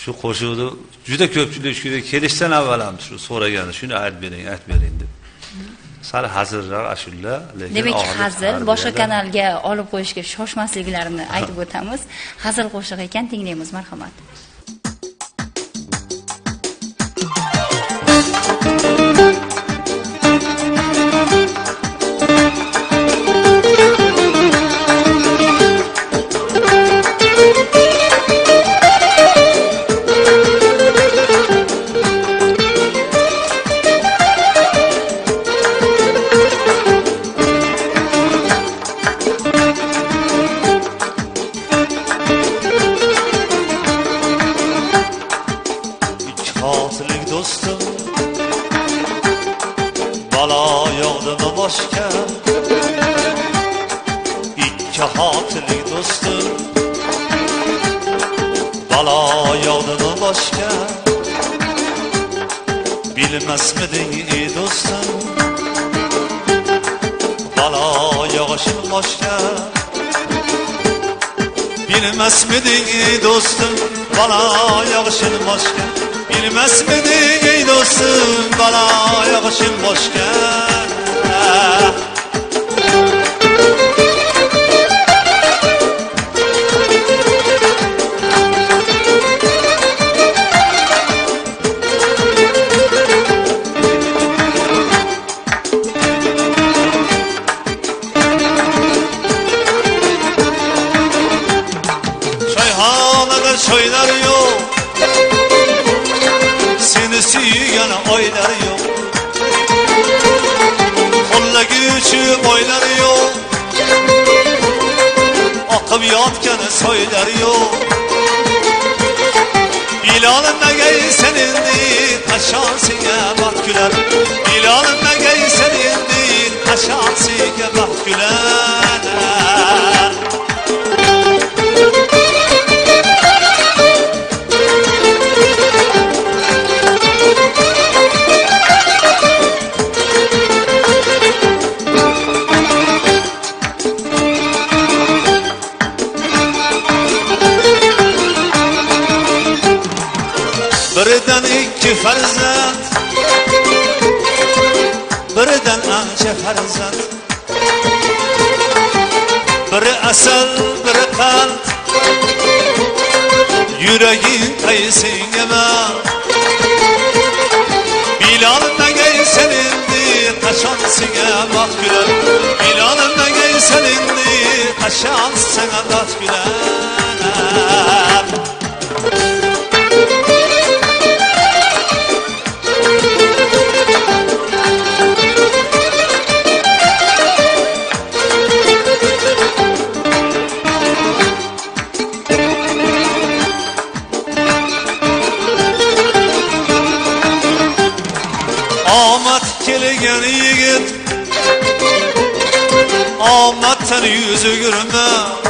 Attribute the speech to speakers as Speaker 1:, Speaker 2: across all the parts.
Speaker 1: Şu qo'shiqni juda ko'pchilik shu kelishdan avval ham shu so'ragan, shuni aytib bering deb. Sal hazırroq ashula, lekin
Speaker 2: demak hazil boshqa kanalga olib qo'yishga shoshmasliklarini aytib o'tamiz. Hazil qo'shiq ekan, tinglaymiz, marhamat.
Speaker 3: Hatırlık dostum, bala yağdı mı başka? İki hatırlık dostum, bala yağdı mı başka? Bilmez miydin ey dostum, bala yağışın başka? Bilmez miydin ey dostum, bala yağışın başka? Bilmez miydin ey dostum, bana yağışın başka? Çayhanada çaylar yok, seni süyen oylar yok. Kolla güçü boylar yok, akıp yatken soylar yok. Bilal'ın ne gey senindir, aşağısına bak güler. Bilal'ın ne gey senindir, aşağısına bak güler. Birden iki farzand, birden anca farzand. Biri asal, biri kant, yüreğin kayısın ema. Bilal'ın ne gey senindir, kaşan sana bak güler. Bilal'ın ne gey senindir, kaşan sana bak güler. Amat kelgen yigit, amattan yüzü görme.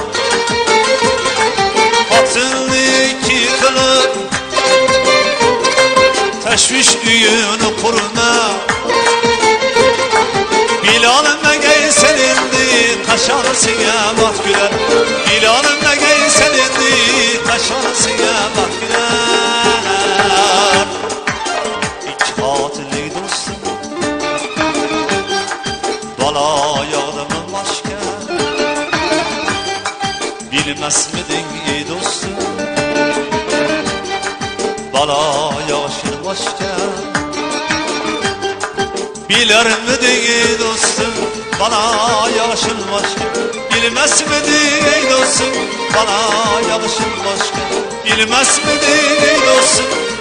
Speaker 3: Hatınlı iki kılıp, teşviş üyünü kurma. Bilal'ın ne gey senindir, kaşanısına bak güler. Bilal'ın ne gey senindir, kaşanısına bak güler. İki hatırlı dostum, bala yağdı mı başka? Bilmez miydin ey dostum, bala yağışın başka? Bilir miydin ey dostum, bala yağışın başka? Bilmez miydin ey dostum, bala yağışın başka? Bilmez miydin ey dostum,